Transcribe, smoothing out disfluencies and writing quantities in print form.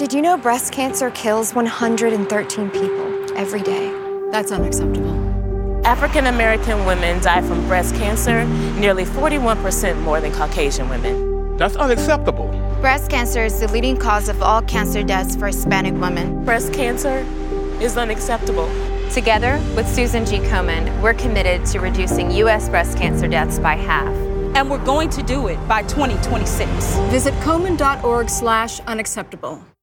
Did you know breast cancer kills 113 people every day? That's unacceptable. African American women die from breast cancer nearly 41% more than Caucasian women. That's unacceptable. Breast cancer is the leading cause of all cancer deaths for Hispanic women. Breast cancer is unacceptable. Together with Susan G. Komen, we're committed to reducing U.S. breast cancer deaths by half. And we're going to do it by 2026. Visit Komen.org/unacceptable.